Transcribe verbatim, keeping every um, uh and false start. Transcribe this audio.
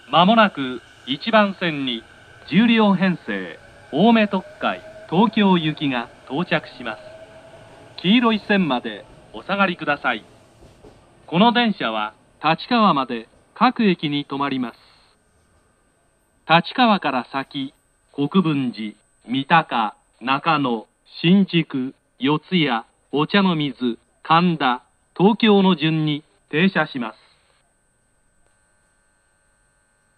まもなくいちばん線にじゅう両編成青梅特快東京行きが到着します。黄色い線までお下がりください。この電車は立川まで各駅に停まります。立川から先、国分寺、三鷹、中野、新宿、四谷、お茶の水、神田、東京の順に停車します。